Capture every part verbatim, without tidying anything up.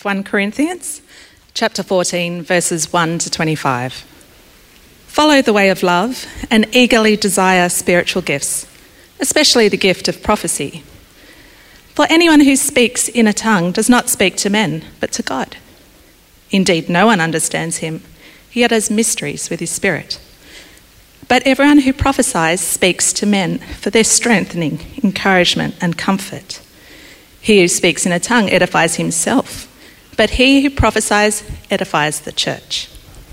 First Corinthians chapter fourteen, verses one to twenty-five. Follow the way of love and eagerly desire spiritual gifts, especially the gift of prophecy. For anyone who speaks in a tongue does not speak to men, but to God. Indeed, no one understands him. He utters mysteries with his spirit. But everyone who prophesies speaks to men for their strengthening, encouragement, and comfort. He who speaks in a tongue edifies himself, but he who prophesies edifies the church.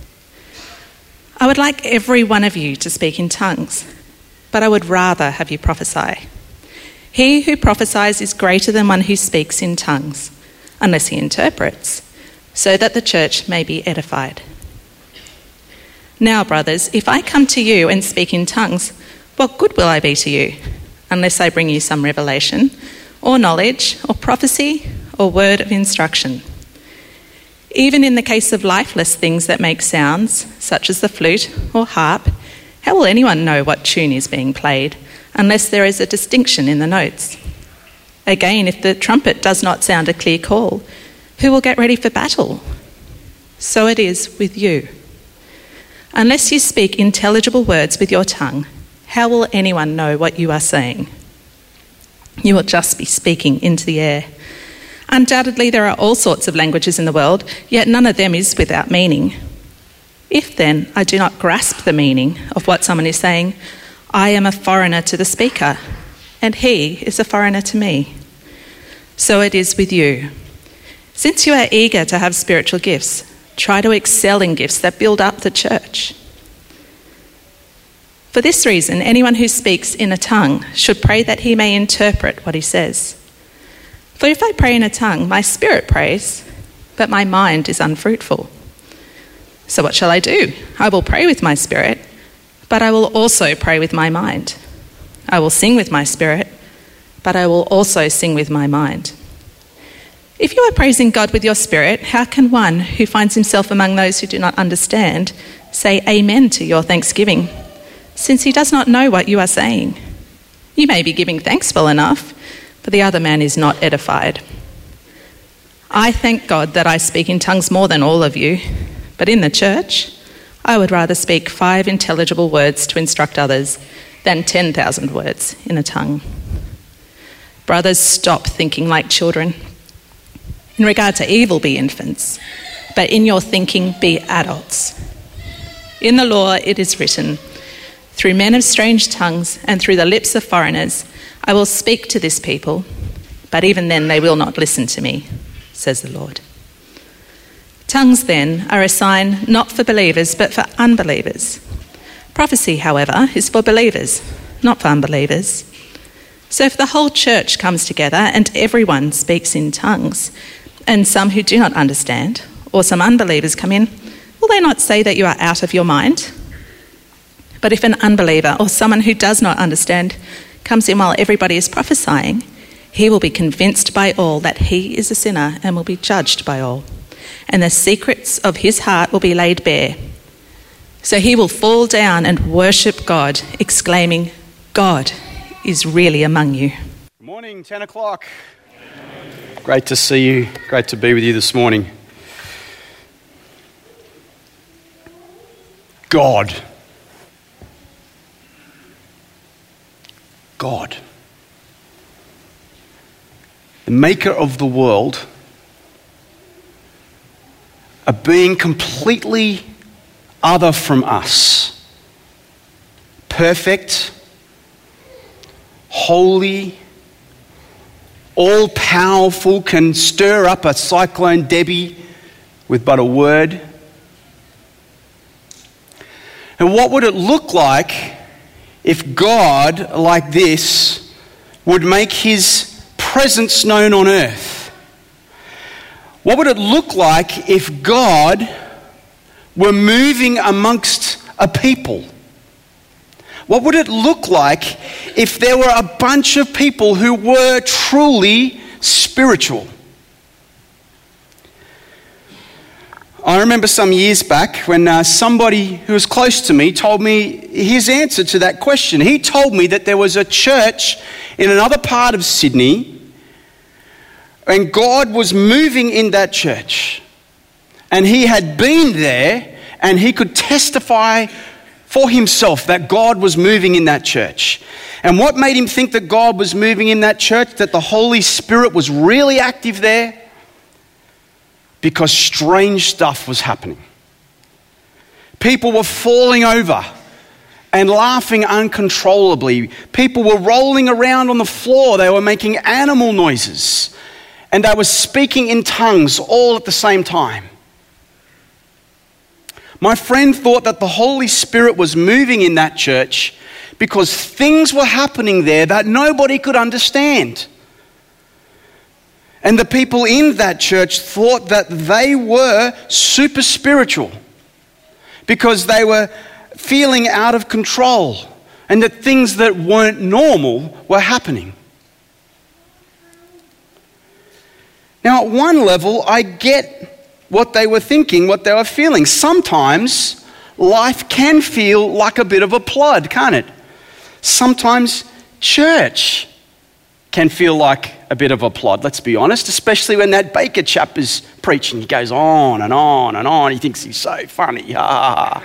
I would like every one of you to speak in tongues, but I would rather have you prophesy. He who prophesies is greater than one who speaks in tongues, unless he interprets, so that the church may be edified. Now, brothers, if I come to you and speak in tongues, what good will I be to you, unless I bring you some revelation, or knowledge, or prophecy, or word of instruction? Even in the case of lifeless things that make sounds, such as the flute or harp, how will anyone know what tune is being played, unless there is a distinction in the notes? Again, if the trumpet does not sound a clear call, who will get ready for battle? So it is with you. Unless you speak intelligible words with your tongue, how will anyone know what you are saying? You will just be speaking into the air. Undoubtedly, there are all sorts of languages in the world, yet none of them is without meaning. If then I do not grasp the meaning of what someone is saying, I am a foreigner to the speaker, and he is a foreigner to me. So it is with you. Since you are eager to have spiritual gifts, try to excel in gifts that build up the church. For this reason, anyone who speaks in a tongue should pray that he may interpret what he says. For if I pray in a tongue, my spirit prays, but my mind is unfruitful. So what shall I do? I will pray with my spirit, but I will also pray with my mind. I will sing with my spirit, but I will also sing with my mind. If you are praising God with your spirit, how can one who finds himself among those who do not understand say amen to your thanksgiving, since he does not know what you are saying? You may be giving thanks well enough, but the other man is not edified. I thank God that I speak in tongues more than all of you, but in the church, I would rather speak five intelligible words to instruct others than ten thousand words in a tongue. Brothers, stop thinking like children. In regard to evil, be infants, but in your thinking, be adults. In the law, it is written, through men of strange tongues and through the lips of foreigners, I will speak to this people, but even then they will not listen to me, says the Lord. Tongues, then, are a sign not for believers, but for unbelievers. Prophecy, however, is for believers, not for unbelievers. So if the whole church comes together and everyone speaks in tongues, and some who do not understand, or some unbelievers come in, will they not say that you are out of your mind? But if an unbeliever or someone who does not understand comes in while everybody is prophesying, he will be convinced by all that he is a sinner and will be judged by all. And the secrets of his heart will be laid bare. So he will fall down and worship God, exclaiming, God is really among you. Good morning, ten o'clock. Great to see you. Great to be with you this morning. God. God. The maker of the world, a being completely other from us, perfect, holy, all-powerful, can stir up a cyclone Debbie with but a word. And what would it look like if God, like this, would make his presence known on earth? What would it look like if God were moving amongst a people? What would it look like if there were a bunch of people who were truly spiritual? I remember some years back when uh, somebody who was close to me told me his answer to that question. He told me that there was a church in another part of Sydney and God was moving in that church, and he had been there, and he could testify for himself that God was moving in that church. And what made him think that God was moving in that church, that the Holy Spirit was really active there? Because strange stuff was happening. People were falling over and laughing uncontrollably. People were rolling around on the floor. They were making animal noises. And they were speaking in tongues all at the same time. My friend thought that the Holy Spirit was moving in that church because things were happening there that nobody could understand. And the people in that church thought that they were super spiritual because they were feeling out of control and that things that weren't normal were happening. Now, at one level, I get what they were thinking, what they were feeling. Sometimes life can feel like a bit of a plod, can't it? Sometimes church can feel like a bit of a plod, let's be honest, especially when that Baker chap is preaching. He goes on and on and on. He thinks he's so funny. Ah.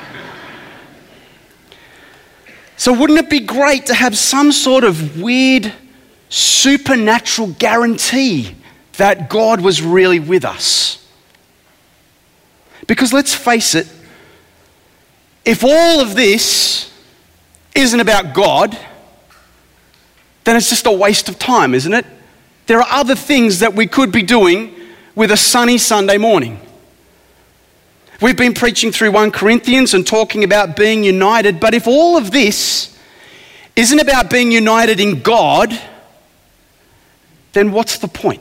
So wouldn't it be great to have some sort of weird supernatural guarantee that God was really with us? Because let's face it, if all of this isn't about God, then it's just a waste of time, isn't it? There are other things that we could be doing with a sunny Sunday morning. We've been preaching through First Corinthians and talking about being united, but if all of this isn't about being united in God, then what's the point?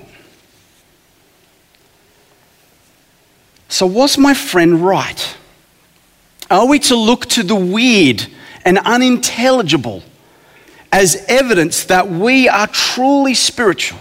So was my friend right? Are we to look to the weird and unintelligible as evidence that we are truly spiritual?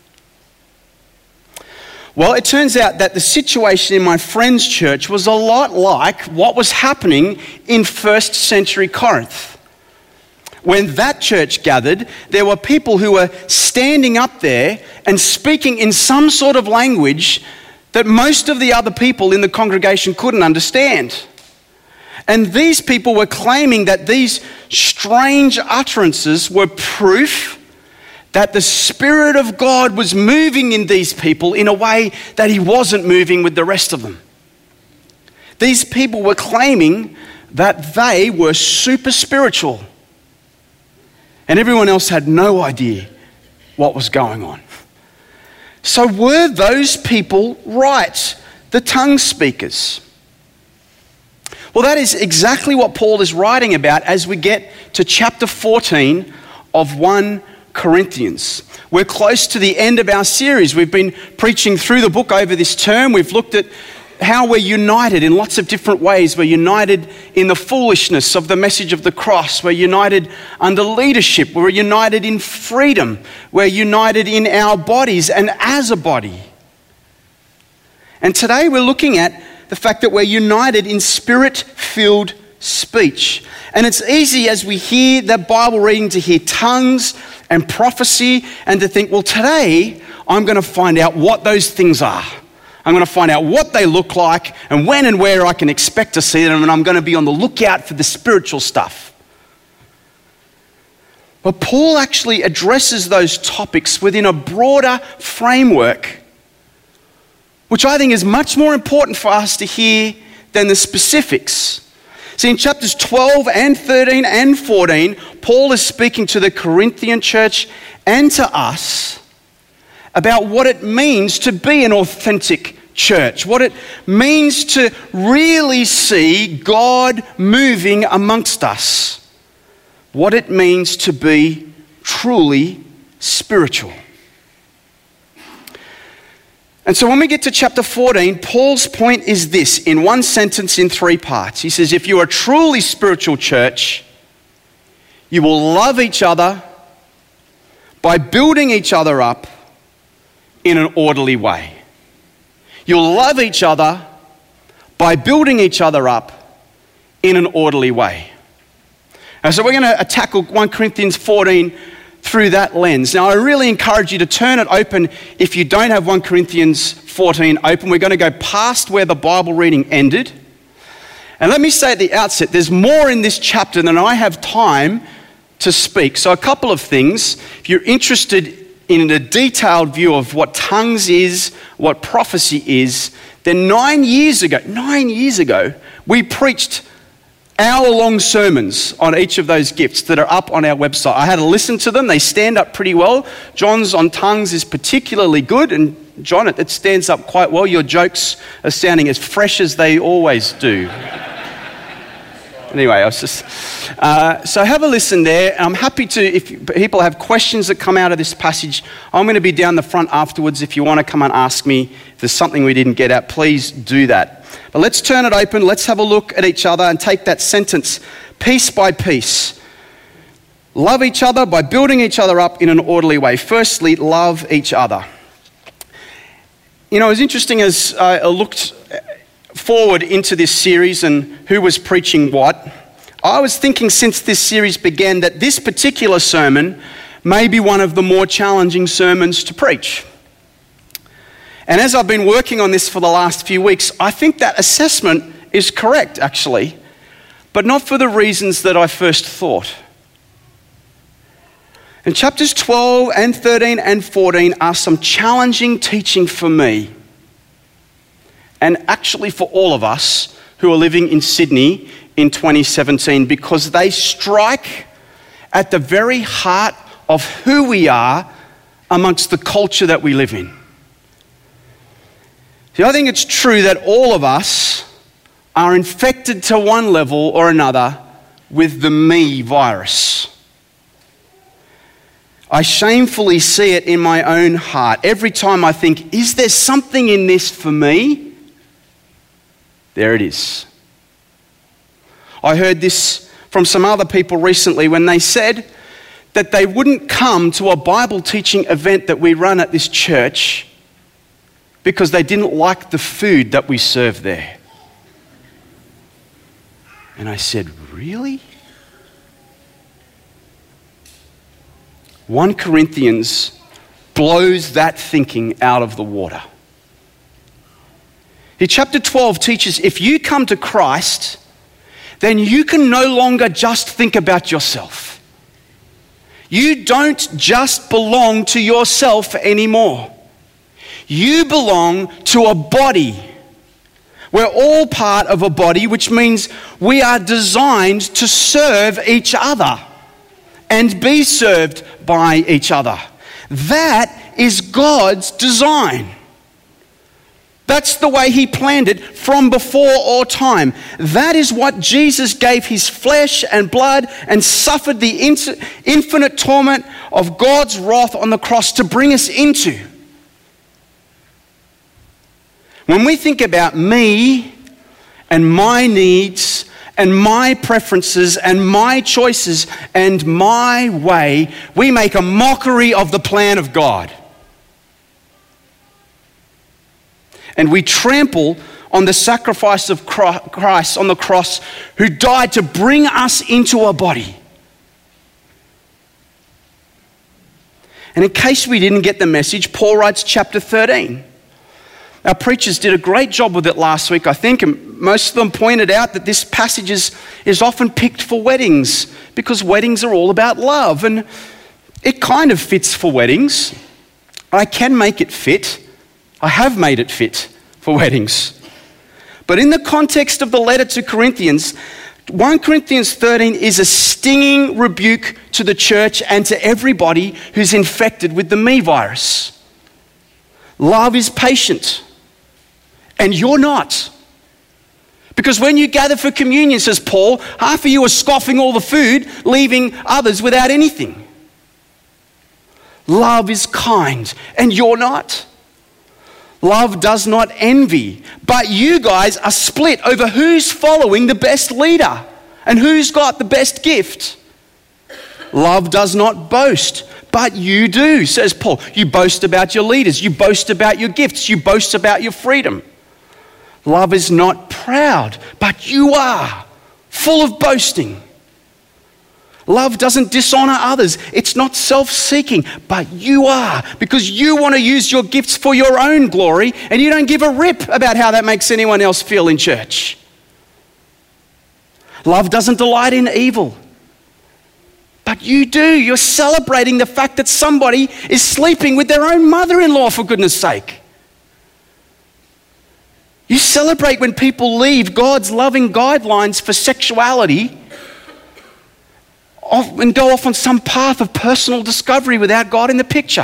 Well, it turns out that the situation in my friend's church was a lot like what was happening in first century Corinth. When that church gathered, there were people who were standing up there and speaking in some sort of language that most of the other people in the congregation couldn't understand. And these people were claiming that these strange utterances were proof that the Spirit of God was moving in these people in a way that he wasn't moving with the rest of them. These people were claiming that they were super spiritual. And everyone else had no idea what was going on. So were those people right, the tongue speakers? Well, that is exactly what Paul is writing about as we get to chapter fourteen of First Corinthians. We're close to the end of our series. We've been preaching through the book over this term. We've looked at how we're united in lots of different ways. We're united in the foolishness of the message of the cross. We're united under leadership. We're united in freedom. We're united in our bodies and as a body. And today we're looking at the fact that we're united in spirit-filled speech. And it's easy as we hear the Bible reading to hear tongues and prophecy and to think, well, today I'm going to find out what those things are. I'm going to find out what they look like and when and where I can expect to see them, and I'm going to be on the lookout for the spiritual stuff. But Paul actually addresses those topics within a broader framework, which I think is much more important for us to hear than the specifics. See, in chapters twelve and thirteen and fourteen, Paul is speaking to the Corinthian church and to us about what it means to be an authentic church, what it means to really see God moving amongst us, what it means to be truly spiritual. And so when we get to chapter fourteen, Paul's point is this, in one sentence in three parts. He says, if you are a truly spiritual church, you will love each other by building each other up in an orderly way. You'll love each other by building each other up in an orderly way. And so we're going to tackle First Corinthians fourteen through that lens. Now, I really encourage you to turn it open if you don't have First Corinthians fourteen open. We're going to go past where the Bible reading ended. And let me say at the outset, there's more in this chapter than I have time to speak. So a couple of things. If you're interested in a detailed view of what tongues is, what prophecy is, then nine years ago, nine years ago, we preached hour-long sermons on each of those gifts that are up on our website. I had to listen to them. They stand up pretty well. John's on tongues is particularly good, and John, it, it stands up quite well. Your jokes are sounding as fresh as they always do. Anyway, I was just... Uh, so have a listen there. I'm happy to, if people have questions that come out of this passage, I'm going to be down the front afterwards. If you want to come and ask me if there's something we didn't get at, please do that. But let's turn it open. Let's have a look at each other and take that sentence piece by piece. Love each other by building each other up in an orderly way. Firstly, love each other. You know, it was interesting as I looked forward into this series and who was preaching what. I was thinking since this series began that this particular sermon may be one of the more challenging sermons to preach. And as I've been working on this for the last few weeks, I think that assessment is correct, actually, but not for the reasons that I first thought. And chapters twelve and thirteen and fourteen are some challenging teaching for me, and actually for all of us who are living in Sydney in twenty seventeen, because they strike at the very heart of who we are amongst the culture that we live in. See, I think it's true that all of us are infected to one level or another with the me virus. I shamefully see it in my own heart. Every time I think, is there something in this for me? There it is. I heard this from some other people recently when they said that they wouldn't come to a Bible teaching event that we run at this church because they didn't like the food that we serve there. And I said, really? First Corinthians blows that thinking out of the water. In chapter twelve teaches if you come to Christ, then you can no longer just think about yourself. You don't just belong to yourself anymore. You belong to a body. We're all part of a body, which means we are designed to serve each other and be served by each other. That is God's design. That's the way he planned it from before all time. That is what Jesus gave his flesh and blood and suffered the infinite torment of God's wrath on the cross to bring us into. When we think about me and my needs and my preferences and my choices and my way, we make a mockery of the plan of God. And we trample on the sacrifice of Christ on the cross, who died to bring us into a body. And in case we didn't get the message, Paul writes chapter thirteen. Our preachers did a great job with it last week, I think, and most of them pointed out that this passage is, is often picked for weddings because weddings are all about love, and it kind of fits for weddings. I can make it fit. I have made it fit for weddings. But in the context of the letter to Corinthians, First Corinthians thirteen is a stinging rebuke to the church and to everybody who's infected with the me virus. Love is patient, and you're not. Because when you gather for communion, says Paul, half of you are scoffing all the food, leaving others without anything. Love is kind, and you're not. Love does not envy, but you guys are split over who's following the best leader and who's got the best gift. Love does not boast, but you do, says Paul. You boast about your leaders, you boast about your gifts, you boast about your freedom. Love is not proud, but you are full of boasting. Love doesn't dishonor others. It's not self-seeking, but you are, because you want to use your gifts for your own glory, and you don't give a rip about how that makes anyone else feel in church. Love doesn't delight in evil, but you do. You're celebrating the fact that somebody is sleeping with their own mother-in-law, for goodness sake. You celebrate when people leave God's loving guidelines for sexuality and go off on some path of personal discovery without God in the picture.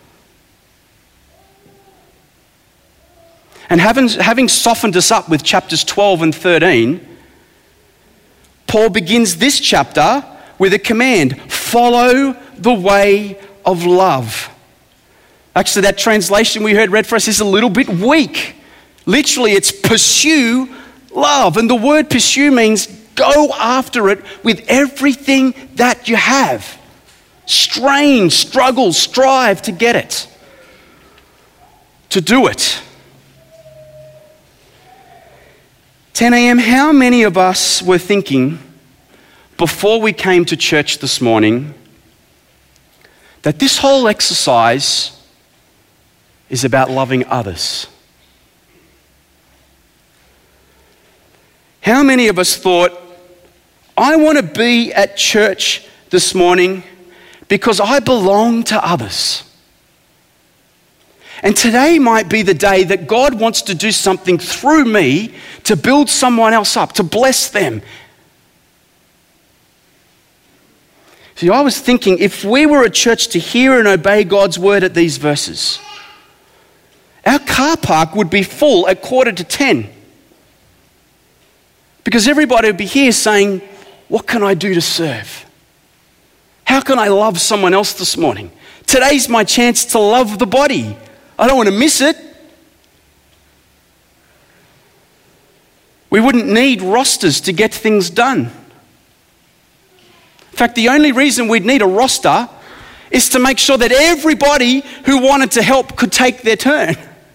And having, having softened us up with chapters twelve and thirteen, Paul begins this chapter with a command: follow the way of love. Actually, that translation we heard read for us is a little bit weak. Literally, it's pursue love. And the word pursue means go after it with everything that you have. Strain, struggle, strive to get it. To do it. ten a.m., how many of us were thinking before we came to church this morning that this whole exercise is about loving others? How many of us thought, I want to be at church this morning because I belong to others? And today might be the day that God wants to do something through me to build someone else up, to bless them. See, I was thinking, if we were a church to hear and obey God's word at these verses, our car park would be full at quarter to ten. Because everybody would be here saying, what can I do to serve? How can I love someone else this morning? Today's my chance to love the body. I don't want to miss it. We wouldn't need rosters to get things done. In fact, the only reason we'd need a roster is to make sure that everybody who wanted to help could take their turn.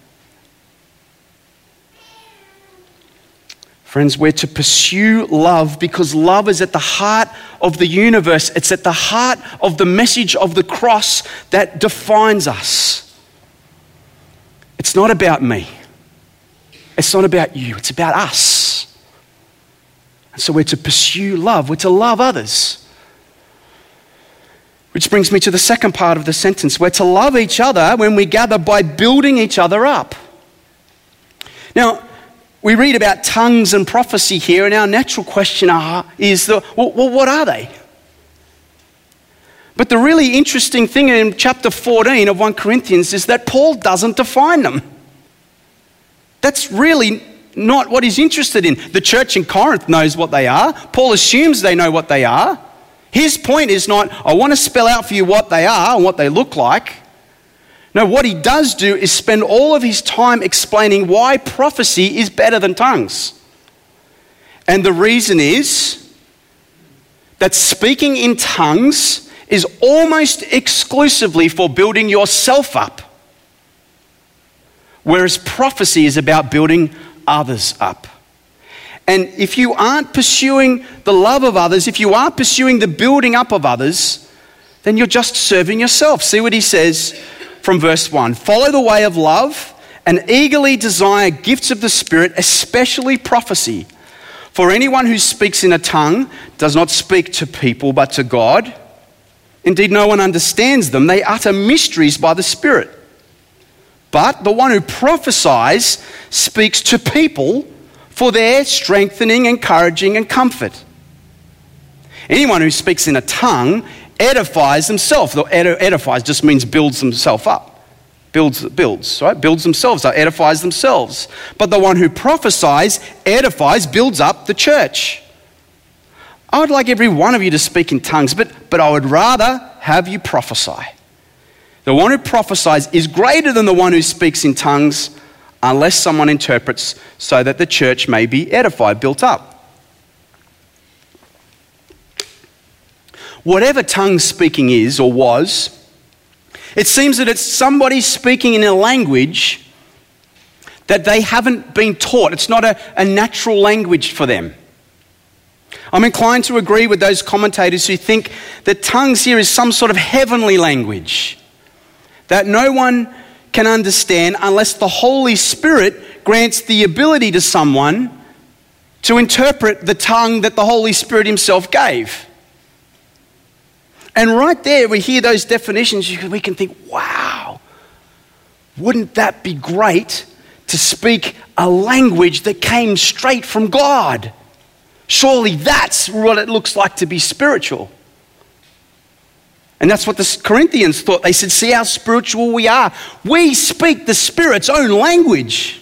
Friends, we're to pursue love because love is at the heart of the universe. It's at the heart of the message of the cross that defines us. It's not about me. It's not about you. It's about us. And so we're to pursue love. We're to love others. Which brings me to the second part of the sentence. We're to love each other when we gather by building each other up. Now, we read about tongues and prophecy here, and our natural question are, is, the, well, well, what are they? But the really interesting thing in chapter fourteen of First Corinthians is that Paul doesn't define them. That's really not what he's interested in. The church in Corinth knows what they are. Paul assumes they know what they are. His point is not, I want to spell out for you what they are and what they look like. No, what he does do is spend all of his time explaining why prophecy is better than tongues. And the reason is that speaking in tongues is almost exclusively for building yourself up, whereas prophecy is about building others up. And if you aren't pursuing the love of others, if you aren't pursuing the building up of others, then you're just serving yourself. See what he says from verse one. Follow the way of love and eagerly desire gifts of the Spirit, especially prophecy. For anyone who speaks in a tongue does not speak to people but to God. Indeed, no one understands them. They utter mysteries by the Spirit. But the one who prophesies speaks to people for their strengthening, encouraging, and comfort. Anyone who speaks in a tongue edifies themselves. Edifies just means builds themselves up. Builds, builds, right? Builds themselves up, edifies themselves. But the one who prophesies, edifies, builds up the church. I would like every one of you to speak in tongues, but, but I would rather have you prophesy. The one who prophesies is greater than the one who speaks in tongues unless someone interprets, so that the church may be edified, built up. Whatever tongue speaking is or was, it seems that it's somebody speaking in a language that they haven't been taught. It's not a, a natural language for them. I'm inclined to agree with those commentators who think that tongues here is some sort of heavenly language that no one can understand unless the Holy Spirit grants the ability to someone to interpret the tongue that the Holy Spirit himself gave. And right there, we hear those definitions, we can think, wow, wouldn't that be great to speak a language that came straight from God? Surely that's what it looks like to be spiritual. And that's what the Corinthians thought. They said, see how spiritual we are. We speak the Spirit's own language.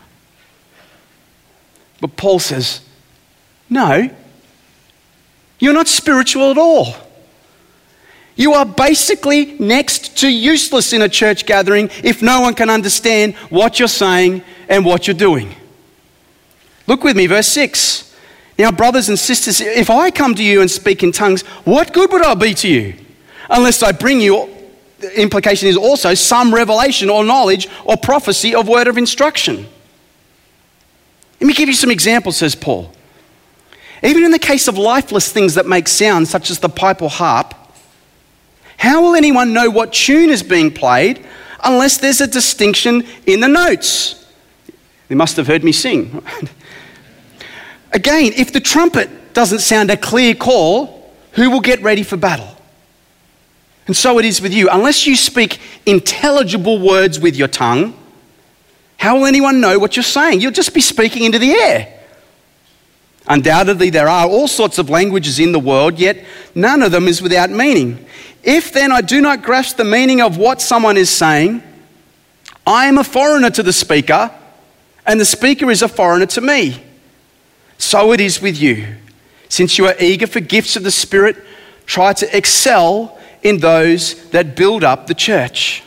But Paul says, no, you're not spiritual at all. You are basically next to useless in a church gathering if no one can understand what you're saying and what you're doing. Look with me, verse six. Now, brothers and sisters, if I come to you and speak in tongues, what good would I be to you? Unless I bring you, the implication is also some revelation or knowledge or prophecy of word of instruction. Let me give you some examples, says Paul. Even in the case of lifeless things that make sound, such as the pipe or harp, how will anyone know what tune is being played unless there's a distinction in the notes? They must have heard me sing. Again, if the trumpet doesn't sound a clear call, who will get ready for battle? And so it is with you. Unless you speak intelligible words with your tongue, how will anyone know what you're saying? You'll just be speaking into the air. Undoubtedly, there are all sorts of languages in the world, yet none of them is without meaning. If then I do not grasp the meaning of what someone is saying, I am a foreigner to the speaker, and the speaker is a foreigner to me. So it is with you. Since you are eager for gifts of the Spirit, try to excel in those that build up the church.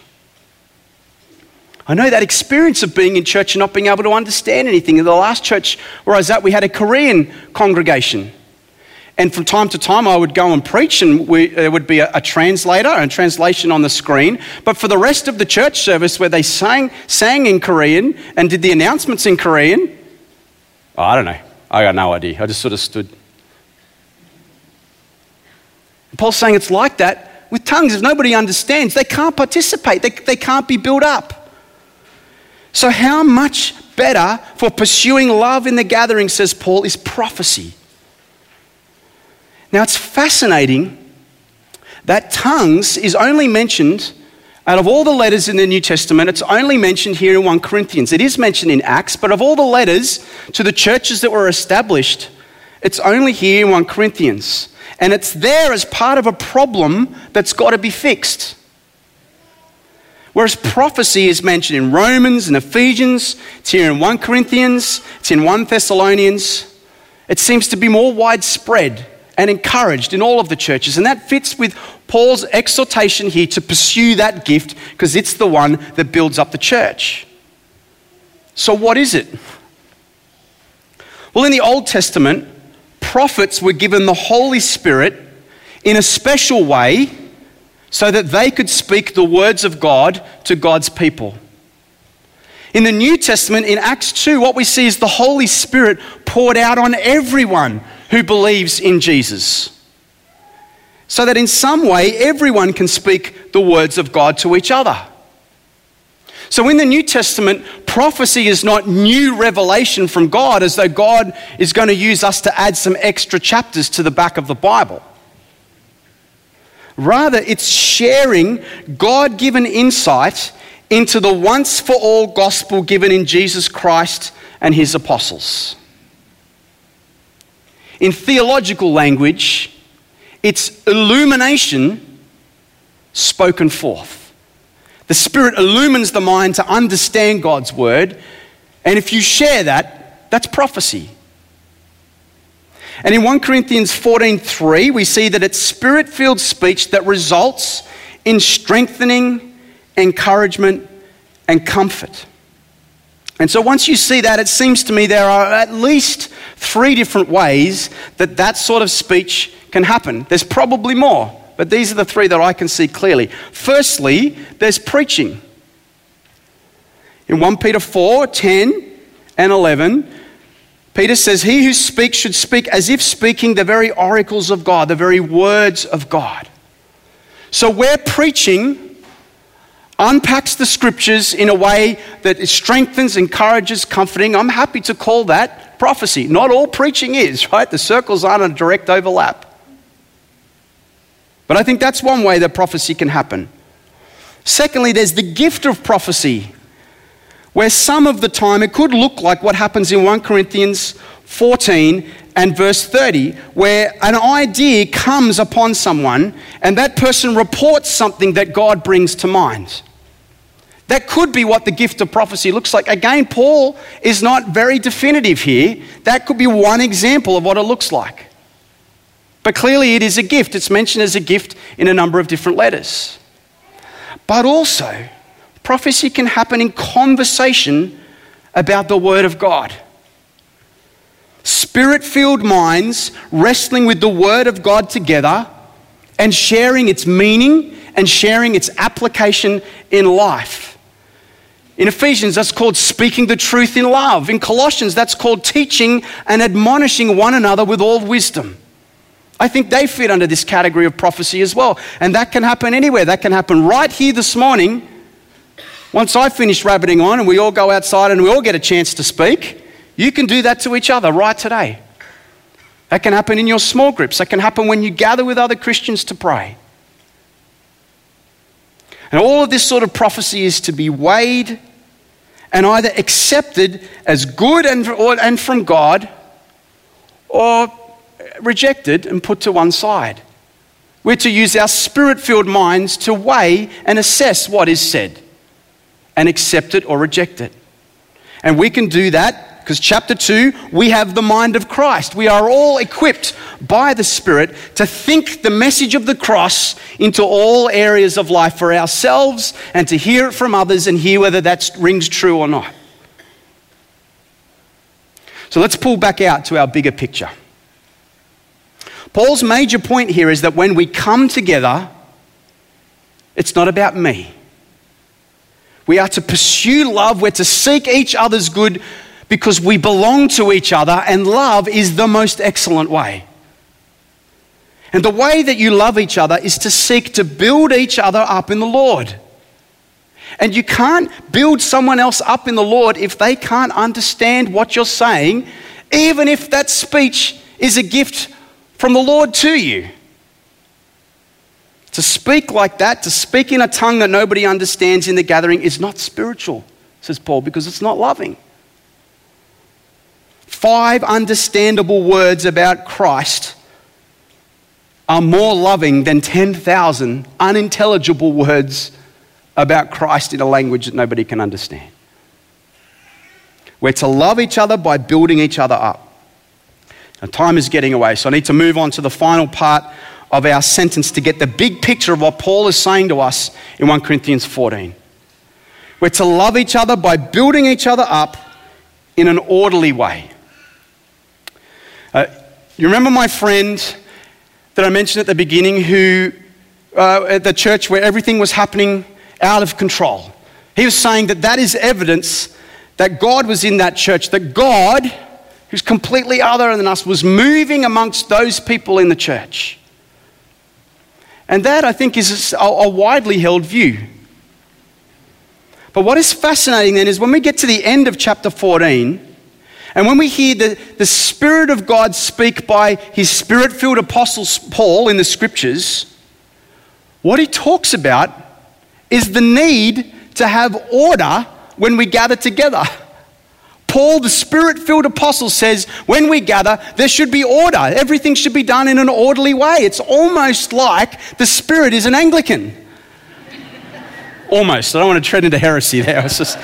I know that experience of being in church and not being able to understand anything. In the last church where I was at, we had a Korean congregation. And from time to time, I would go and preach, and we, there would be a, a translator and translation on the screen. But for the rest of the church service where they sang, sang in Korean and did the announcements in Korean, oh, I don't know. I got no idea. I just sort of stood. Paul's saying it's like that with tongues. If nobody understands, they can't participate. They, they can't be built up. So how much better for pursuing love in the gathering, says Paul, is prophecy. Now it's fascinating that tongues is only mentioned, out of all the letters in the New Testament, it's only mentioned here in First Corinthians. It is mentioned in Acts, but of all the letters to the churches that were established, it's only here in First Corinthians. And it's there as part of a problem that's got to be fixed. Whereas prophecy is mentioned in Romans and Ephesians, it's here in First Corinthians, it's in First Thessalonians. It seems to be more widespread and encouraged in all of the churches. And that fits with Paul's exhortation here to pursue that gift, because it's the one that builds up the church. So what is it? Well, in the Old Testament, prophets were given the Holy Spirit in a special way so that they could speak the words of God to God's people. In the New Testament, in Acts two, what we see is the Holy Spirit poured out on everyone who believes in Jesus, so that in some way everyone can speak the words of God to each other. So in the New Testament, prophecy is not new revelation from God, as though God is going to use us to add some extra chapters to the back of the Bible. Rather, it's sharing God-given insight into the once-for-all gospel given in Jesus Christ and his apostles. In theological language, it's illumination spoken forth. The Spirit illumines the mind to understand God's word, and if you share that, that's prophecy. And in First Corinthians fourteen three, we see that it's Spirit-filled speech that results in strengthening, encouragement, and comfort. And so once you see that, it seems to me there are at least three different ways that that sort of speech can happen. There's probably more, but these are the three that I can see clearly. Firstly, there's preaching. In First Peter four ten and eleven, Peter says, he who speaks should speak as if speaking the very oracles of God, the very words of God. So where preaching unpacks the scriptures in a way that it strengthens, encourages, comforting, I'm happy to call that prophecy. Not all preaching is, right? The circles aren't a direct overlap. But I think that's one way that prophecy can happen. Secondly, there's the gift of prophecy, where some of the time it could look like what happens in First Corinthians fourteen and verse thirty, where an idea comes upon someone and that person reports something that God brings to mind. That could be what the gift of prophecy looks like. Again, Paul is not very definitive here. That could be one example of what it looks like. But clearly it is a gift. It's mentioned as a gift in a number of different letters. But also, prophecy can happen in conversation about the Word of God. Spirit-filled minds wrestling with the Word of God together and sharing its meaning and sharing its application in life. In Ephesians, that's called speaking the truth in love. In Colossians, that's called teaching and admonishing one another with all wisdom. I think they fit under this category of prophecy as well. And that can happen anywhere. That can happen right here this morning. Once I finish rabbiting on and we all go outside and we all get a chance to speak, you can do that to each other right today. That can happen in your small groups. That can happen when you gather with other Christians to pray. And all of this sort of prophecy is to be weighed and either accepted as good and, or, and from God, or rejected and put to one side. We're to use our spirit-filled minds to weigh and assess what is said and accept it or reject it. And we can do that because chapter two, we have the mind of Christ. We are all equipped by the Spirit to think the message of the cross into all areas of life for ourselves and to hear it from others and hear whether that rings true or not. So let's pull back out to our bigger picture. Paul's major point here is that when we come together, it's not about me. We are to pursue love. We're to seek each other's good because we belong to each other, and love is the most excellent way. And the way that you love each other is to seek to build each other up in the Lord. And you can't build someone else up in the Lord if they can't understand what you're saying, even if that speech is a gift from the Lord to you. To speak like that, to speak in a tongue that nobody understands in the gathering is not spiritual, says Paul, because it's not loving. Five understandable words about Christ are more loving than ten thousand unintelligible words about Christ in a language that nobody can understand. We're to love each other by building each other up. Now, time is getting away, so I need to move on to the final part of our sentence to get the big picture of what Paul is saying to us in First Corinthians fourteen. We're to love each other by building each other up in an orderly way. Uh, you remember my friend that I mentioned at the beginning who, uh, at the church where everything was happening out of control? He was saying that that is evidence that God was in that church, that God, who's completely other than us, was moving amongst those people in the church. And that, I think, is a, a widely held view. But what is fascinating then is when we get to the end of chapter fourteen, and when we hear the, the Spirit of God speak by his Spirit-filled apostle Paul in the Scriptures, what he talks about is the need to have order when we gather together. Paul, the Spirit-filled apostle, says when we gather, there should be order. Everything should be done in an orderly way. It's almost like the Spirit is an Anglican. Almost. I don't want to tread into heresy there. It's just...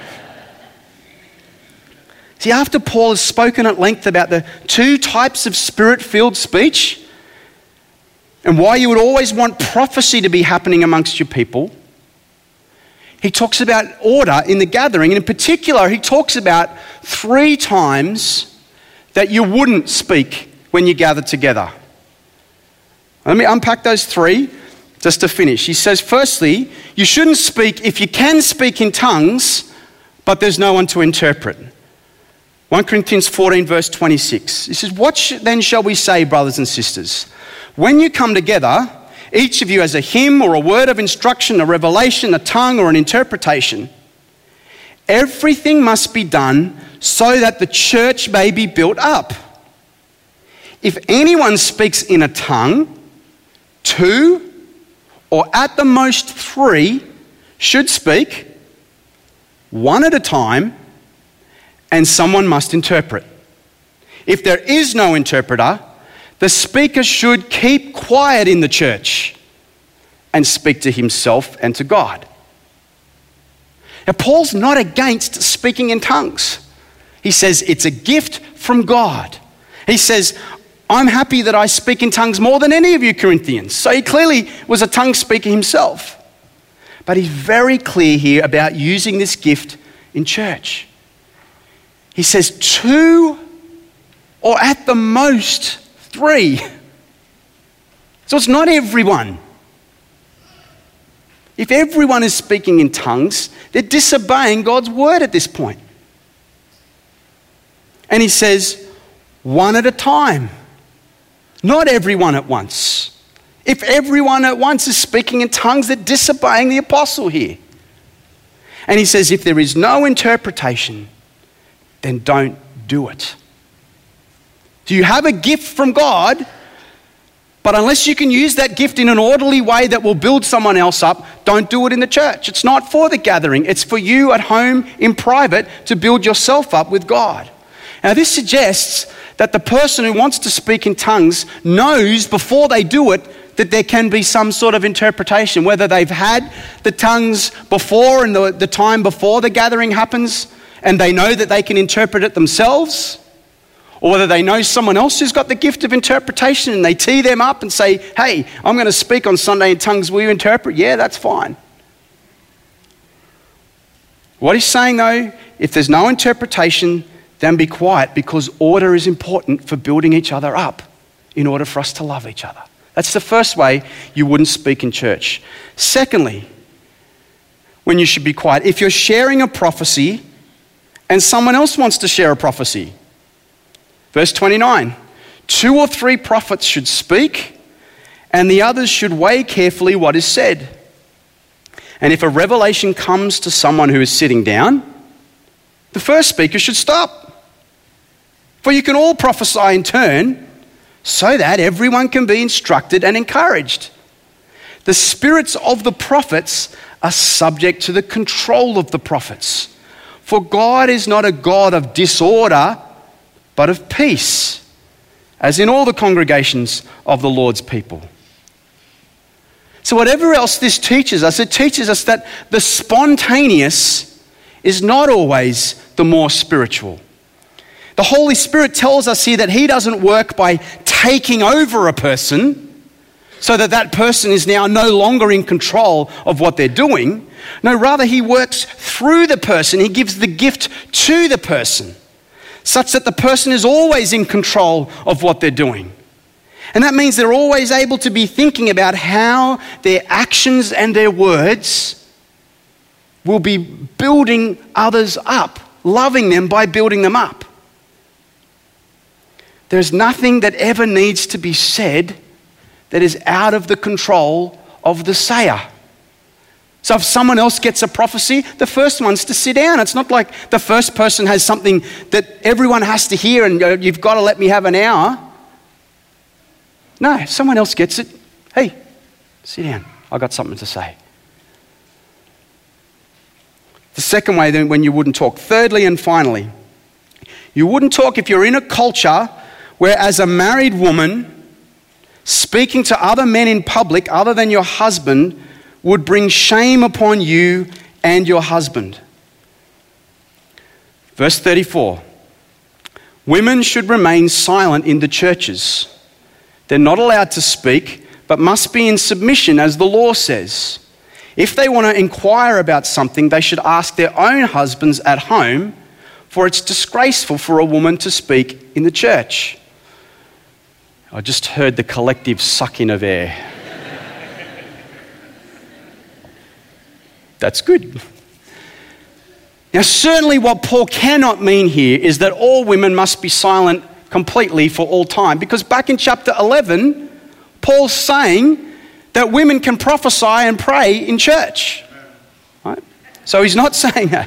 See, after Paul has spoken at length about the two types of Spirit-filled speech and why you would always want prophecy to be happening amongst your people, he talks about order in the gathering. And in particular, he talks about three times that you wouldn't speak when you gather together. Let me unpack those three just to finish. He says, firstly, you shouldn't speak if you can speak in tongues, but there's no one to interpret. First Corinthians fourteen, verse twenty-six. He says, what sh- then shall we say, brothers and sisters? When you come together, each of you has a hymn or a word of instruction, a revelation, a tongue, or an interpretation. Everything must be done so that the church may be built up. If anyone speaks in a tongue, two or at the most three should speak, one at a time, and someone must interpret. If there is no interpreter, the speaker should keep quiet in the church and speak to himself and to God. Now, Paul's not against speaking in tongues. He says it's a gift from God. He says, I'm happy that I speak in tongues more than any of you Corinthians. So he clearly was a tongue speaker himself. But he's very clear here about using this gift in church. He says two or at the most three. So it's not everyone. If everyone is speaking in tongues, they're disobeying God's word at this point. And he says, one at a time. Not everyone at once. If everyone at once is speaking in tongues, they're disobeying the apostle here. And he says, if there is no interpretation, then don't do it. Do you have a gift from God? But unless you can use that gift in an orderly way that will build someone else up, don't do it in the church. It's not for the gathering. It's for you at home in private to build yourself up with God. Now, this suggests that the person who wants to speak in tongues knows before they do it that there can be some sort of interpretation, whether they've had the tongues before and the, the time before the gathering happens and they know that they can interpret it themselves, or whether they know someone else who's got the gift of interpretation and they tee them up and say, hey, I'm going to speak on Sunday in tongues, will you interpret? Yeah, that's fine. What he's saying though, if there's no interpretation, then be quiet, because order is important for building each other up in order for us to love each other. That's the first way you wouldn't speak in church. Secondly, when you should be quiet, if you're sharing a prophecy and someone else wants to share a prophecy. Verse twenty-nine, two or three prophets should speak, and the others should weigh carefully what is said. And if a revelation comes to someone who is sitting down, the first speaker should stop. For you can all prophesy in turn, so that everyone can be instructed and encouraged. The spirits of the prophets are subject to the control of the prophets. For God is not a God of disorder, but of peace, as in all the congregations of the Lord's people. So whatever else this teaches us, it teaches us that the spontaneous is not always the more spiritual. The Holy Spirit tells us here that he doesn't work by taking over a person so that that person is now no longer in control of what they're doing. No, rather he works through the person. He gives the gift to the person such that the person is always in control of what they're doing. And that means they're always able to be thinking about how their actions and their words will be building others up, loving them by building them up. There's nothing that ever needs to be said that is out of the control of the sayer. So if someone else gets a prophecy, the first one's to sit down. It's not like the first person has something that everyone has to hear and uh, you've got to let me have an hour. No, if someone else gets it, hey, sit down. I've got something to say. The second way then when you wouldn't talk. Thirdly and finally, you wouldn't talk if you're in a culture where as a married woman, speaking to other men in public other than your husband would bring shame upon you and your husband. Verse thirty-four, women should remain silent in the churches. They're not allowed to speak, but must be in submission, as the law says. If they want to inquire about something, they should ask their own husbands at home, for it's disgraceful for a woman to speak in the church. I just heard the collective suck in of air. That's good. Now, certainly what Paul cannot mean here is that all women must be silent completely for all time, because back in chapter eleven, Paul's saying that women can prophesy and pray in church. Right? So he's not saying that.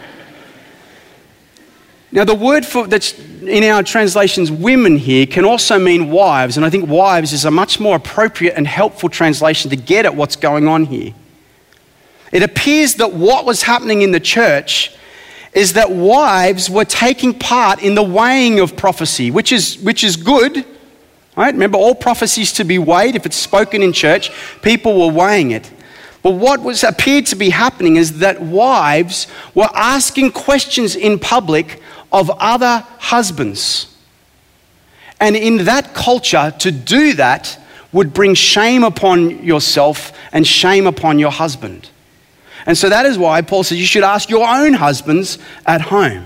Now, the word for that's in our translations, women here, can also mean wives, and I think wives is a much more appropriate and helpful translation to get at what's going on here. It appears that what was happening in the church is that wives were taking part in the weighing of prophecy, which is, which is good. Right? Remember, all prophecies to be weighed. If it's spoken in church, people were weighing it. But what was appeared to be happening is that wives were asking questions in public of other husbands. And in that culture, to do that would bring shame upon yourself and shame upon your husband. And so that is why Paul says you should ask your own husbands at home.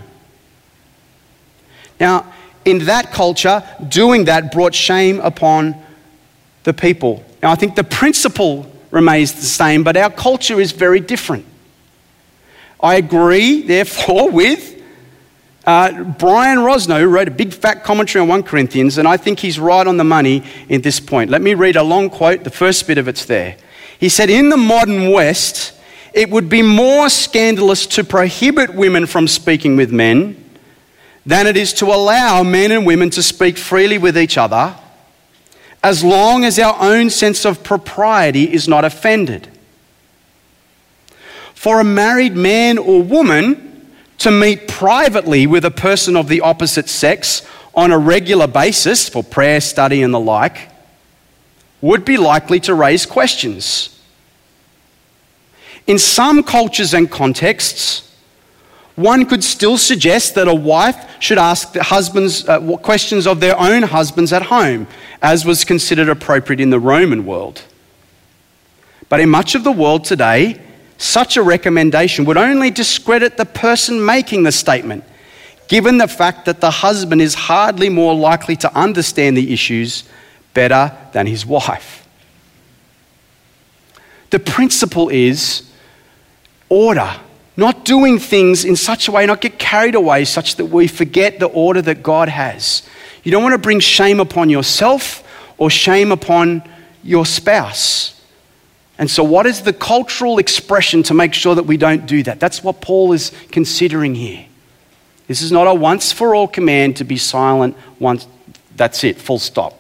Now, in that culture, doing that brought shame upon the people. Now, I think the principle remains the same, but our culture is very different. I agree, therefore, with uh, Brian Rosno, who wrote a big fat commentary on First Corinthians, and I think he's right on the money in this point. Let me read a long quote. The first bit of it's there. He said, "In the modern West, it would be more scandalous to prohibit women from speaking with men than it is to allow men and women to speak freely with each other, as long as our own sense of propriety is not offended. For a married man or woman to meet privately with a person of the opposite sex on a regular basis for prayer, study and the like would be likely to raise questions. In some cultures and contexts, one could still suggest that a wife should ask the husbands uh, questions of their own husbands at home, as was considered appropriate in the Roman world. But in much of the world today, such a recommendation would only discredit the person making the statement, given the fact that the husband is hardly more likely to understand the issues better than his wife. The principle is order, not doing things in such a way, not get carried away such that we forget the order that God has. You don't want to bring shame upon yourself or shame upon your spouse. And so what is the cultural expression to make sure that we don't do that? That's what Paul is considering here. This is not a once for all command to be silent once, that's it, full stop.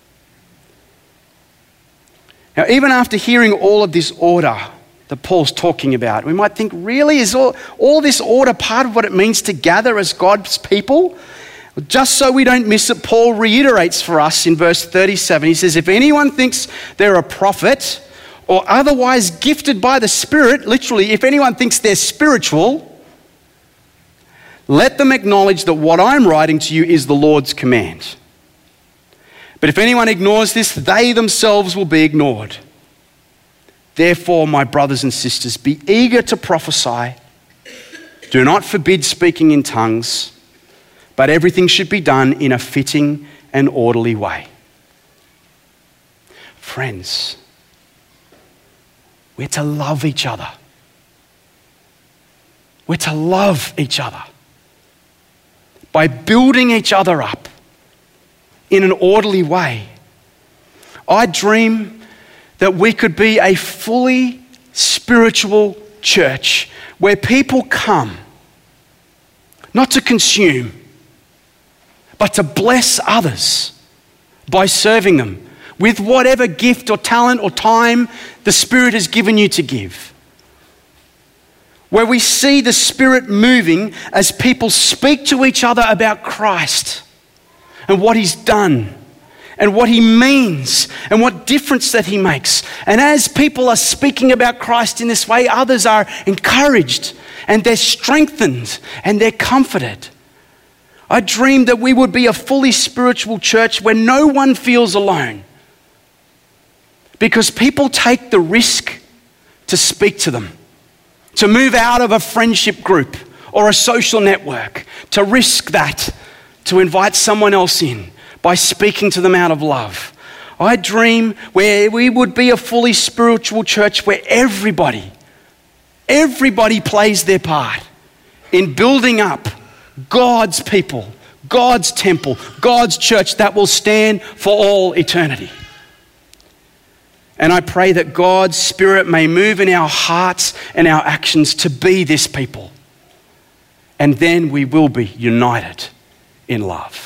Now, even after hearing all of this order that Paul's talking about, we might think, really, is all, all this order part of what it means to gather as God's people? Just so we don't miss it, Paul reiterates for us in verse thirty-seven. He says, if anyone thinks they're a prophet or otherwise gifted by the Spirit, literally, if anyone thinks they're spiritual, let them acknowledge that what I'm writing to you is the Lord's command. But if anyone ignores this, they themselves will be ignored. Therefore, my brothers and sisters, be eager to prophesy. Do not forbid speaking in tongues, but everything should be done in a fitting and orderly way. Friends, we're to love each other. We're to love each other by building each other up in an orderly way. I dream that we could be a fully spiritual church where people come not to consume, but to bless others by serving them with whatever gift or talent or time the Spirit has given you to give. Where we see the Spirit moving as people speak to each other about Christ and what He's done and what He means and what difference that He makes. And as people are speaking about Christ in this way, others are encouraged and they're strengthened and they're comforted. I dream that we would be a fully spiritual church where no one feels alone, because people take the risk to speak to them, to move out of a friendship group or a social network, to risk that, to invite someone else in by speaking to them out of love. I dream where we would be a fully spiritual church where everybody, everybody plays their part in building up God's people, God's temple, God's church that will stand for all eternity. And I pray that God's Spirit may move in our hearts and our actions to be this people. And then we will be united in love.